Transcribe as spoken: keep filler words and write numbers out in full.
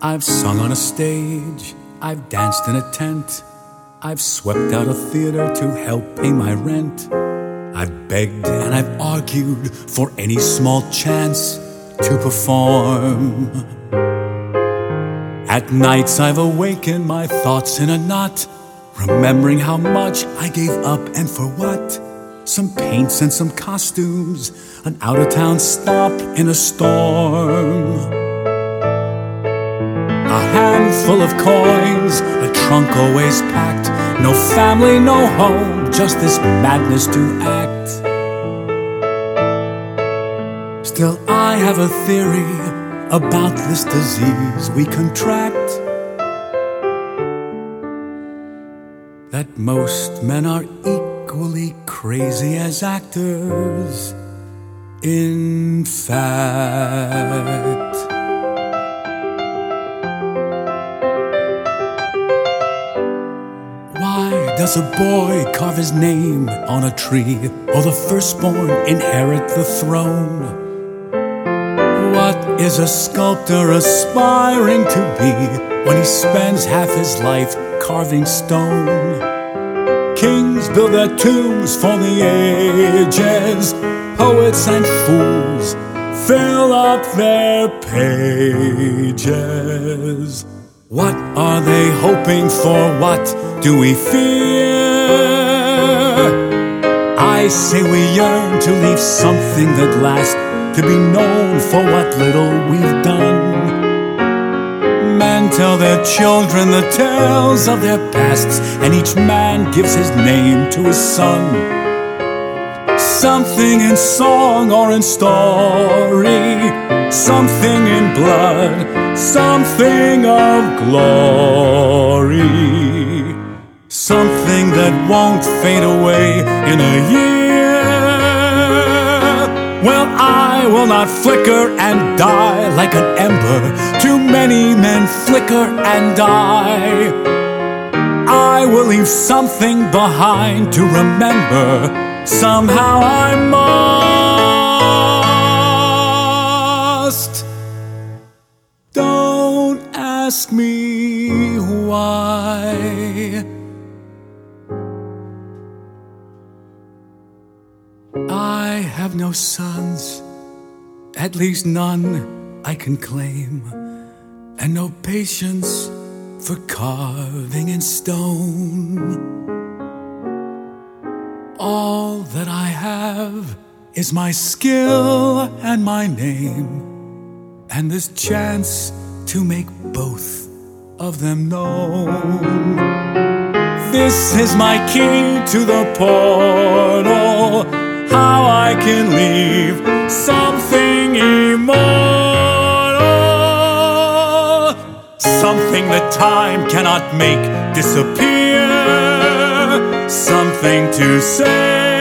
I've sung on a stage, I've danced in a tent, I've swept out a theater to help pay my rent. I've begged and I've argued for any small chance to perform. At nights I've awakened my thoughts in a knot, remembering how much I gave up and for what. Some paints and some costumes, an out-of-town stop in a storm. A handful of coins, a trunk always packed, no family, no home, just this madness to act. Still I have a theory about this disease we contract, that most men are equally crazy as actors, in fact. Why does a boy carve his name on a tree, or the firstborn inherit the throne? What is a sculptor aspiring to be when he spends half his life carving stone? Kings build their tombs for the ages, poets and fools fill up their pages. What are they hoping for? What do we fear? I say we yearn to leave something that lasts, to be known for what little we've done. Men tell their children the tales of their pasts, and each man gives his name to his son. Something in song or in story, something in blood, something of glory, something that won't fade away in a year. Well, I will not flicker and die like an ember. Too many men flicker and die. I will leave something behind to remember. Somehow I must. Don't ask me why. I have no sons, at least none I can claim, and no patience for carving in stone. All that I have is my skill and my name, and this chance to make both of them known. This is my key to the portal, how I can leave something immortal, something that time cannot make disappear, something to say.